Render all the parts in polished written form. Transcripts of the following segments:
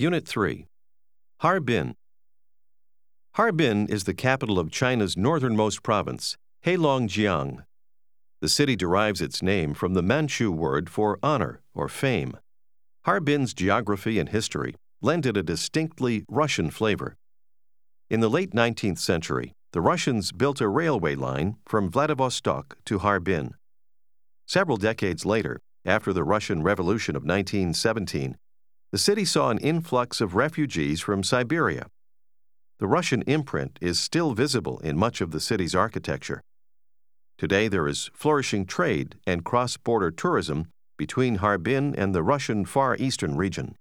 Unit 3. Harbin. Harbin is the capital of China's northernmost province, Heilongjiang. The city derives its name from the Manchu word for honor or fame. Harbin's geography and history lend it a distinctly Russian flavor. In the late 19th century, the Russians built a railway line from Vladivostok to Harbin. Several decades later, after the Russian Revolution of 1917, the city saw an influx of refugees from Siberia. The Russian imprint is still visible in much of the city's architecture. Today there is flourishing trade and cross-border tourism between Harbin and the Russian Far Eastern region.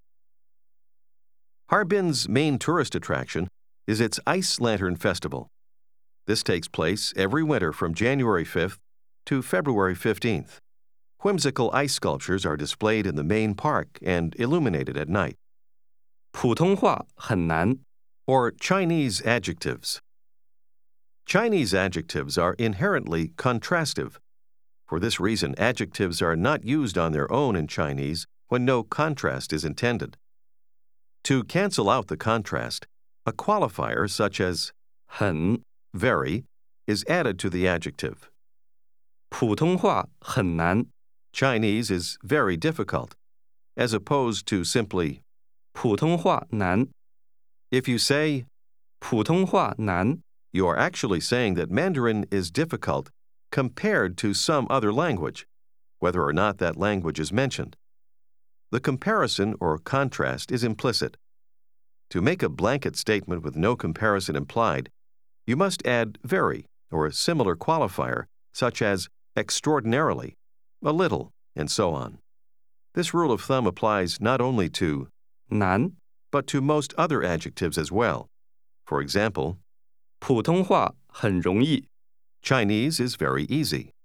Harbin's main tourist attraction is its Ice Lantern Festival. This takes place every winter from January 5th to February 15th. Whimsical ice sculptures are displayed in the main park and illuminated at night. 普通话很难。 Or Chinese adjectives. Chinese adjectives are inherently contrastive. For this reason, adjectives are not used on their own in Chinese when no contrast is intended. To cancel out the contrast, a qualifier such as 很 very is added to the adjective. 普通话很难。 Chinese is very difficult, as opposed to simply 普通话难。 If you say 普通话难， you are actually saying that Mandarin is difficult compared to some other language, whether or not that language is mentioned. The comparison or contrast is implicit. To make a blanket statement with no comparison implied, you must add very or a similar qualifier such as extraordinarily, a little, and so on. This rule of thumb applies not only to 难 but to most other adjectives as well. For example, 普通话很容易。 Chinese is very easy.